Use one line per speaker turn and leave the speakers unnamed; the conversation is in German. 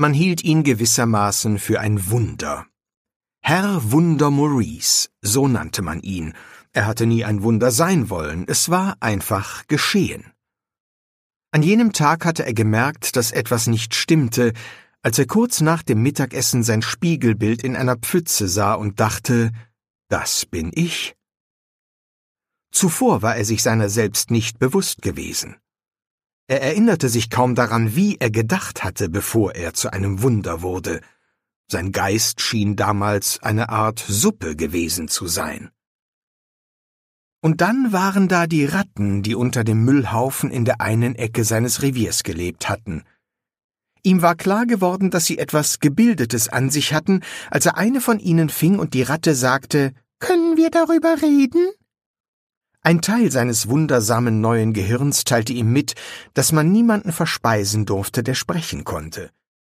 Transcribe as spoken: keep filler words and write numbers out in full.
Man hielt ihn gewissermaßen für ein Wunder. Herr Wunder Maurice, so nannte man ihn. Er hatte nie ein Wunder sein wollen, es war einfach geschehen. An jenem Tag hatte er gemerkt, dass etwas nicht stimmte, als er kurz nach dem Mittagessen sein Spiegelbild in einer Pfütze sah und dachte, das bin ich. Zuvor war er sich seiner selbst nicht bewusst gewesen. Er erinnerte sich kaum daran, wie er gedacht hatte, bevor er zu einem Wunder wurde. Sein Geist schien damals eine Art Suppe gewesen zu sein. Und dann waren da die Ratten, die unter dem Müllhaufen in der einen Ecke seines Reviers gelebt hatten. Ihm war klar geworden, dass sie etwas Gebildetes an sich hatten, als er eine von ihnen fing und die Ratte sagte, »Können wir darüber reden?« Ein Teil seines wundersamen neuen Gehirns teilte ihm mit, dass man niemanden verspeisen durfte, der sprechen konnte.